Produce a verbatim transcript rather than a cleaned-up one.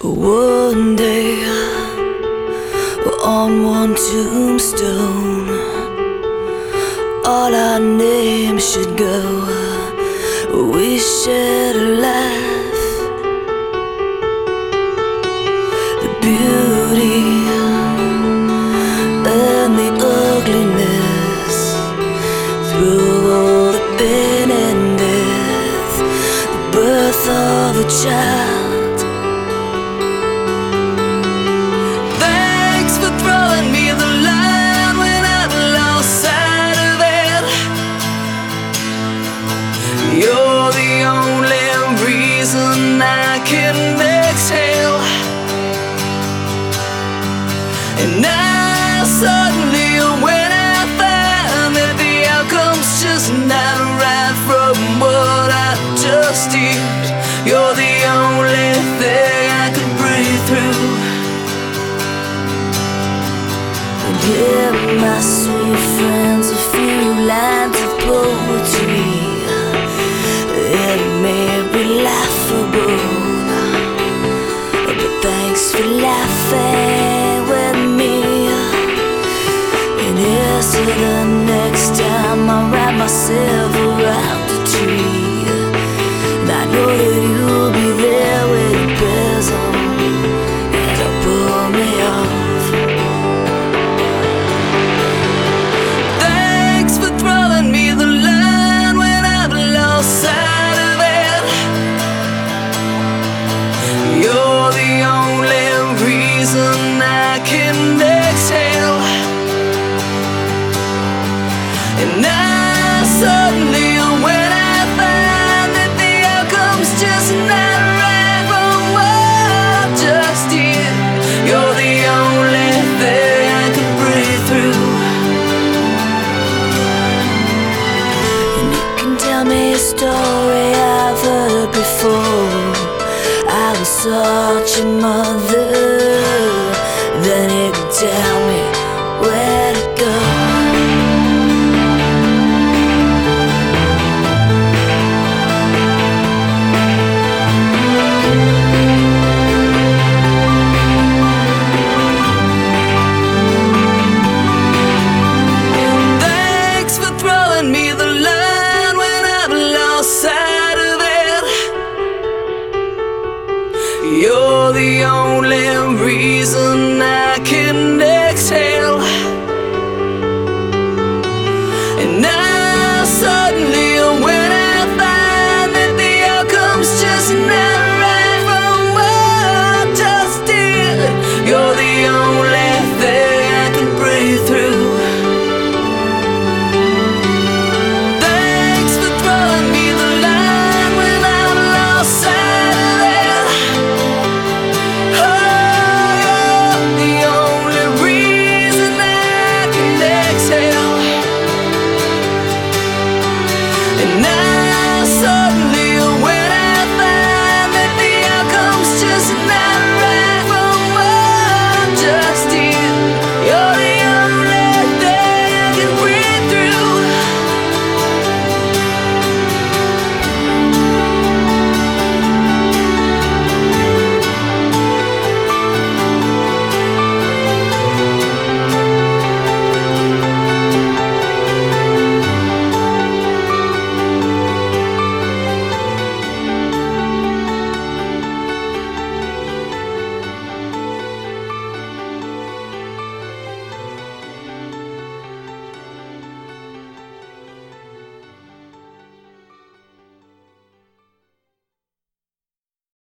One day, on one tombstone, all our names should go. We shared a life, the beauty and the ugliness, through all the pain and death, the birth of a child. You're the only reason I can exhale. And now suddenly when I find that the outcome's just not right from what I just did, you're the only thing I can breathe through. And here, my sweet friends, a few lines of poetry. It may be laughable, but thanks for laughing with me. And here's to the next time I write myself around a tree. And I know that you'll be there with bells on, and it'll pull me off. Thanks for throwing me the line when I've lost sight. You're the only reason I can exhale. And now suddenly when I find that the outcome's just not right from what I just did, you're the only thing I can breathe through. And you can tell me a story I've heard before. I was such a mother, then you can tell me where to go. Thanks for throwing me the line when I've lost sight of it. You're the only reason I can